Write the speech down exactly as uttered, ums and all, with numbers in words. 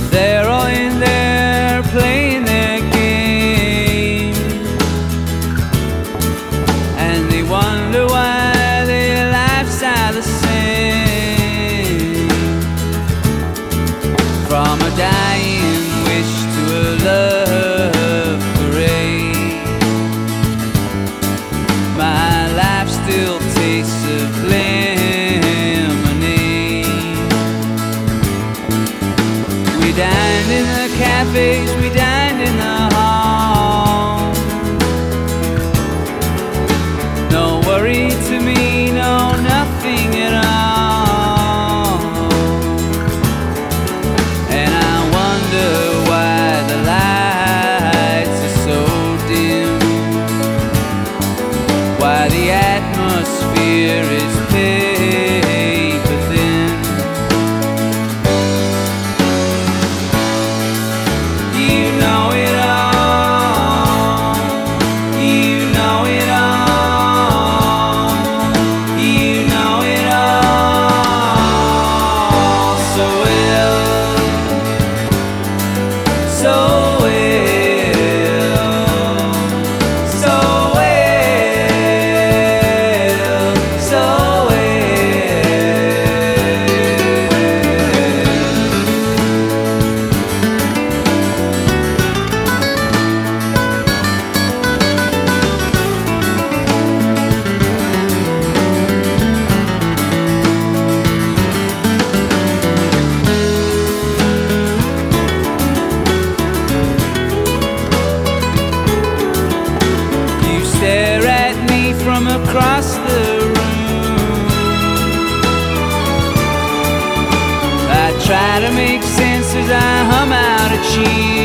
They're all in there playing their game, and they wonder why their lives are the same. From a dying wish to a love parade, my life still tastes of lemonade. We dined in the cafes, we dined in the hall. No worry to me, no, nothing at all. And I wonder why the lights are so dim, why the atmosphere is paper thin. You know it all, you know it all, you know it all so well, so well, so well, so You stare at me from across the room. I try to make sense as I hum out a tune.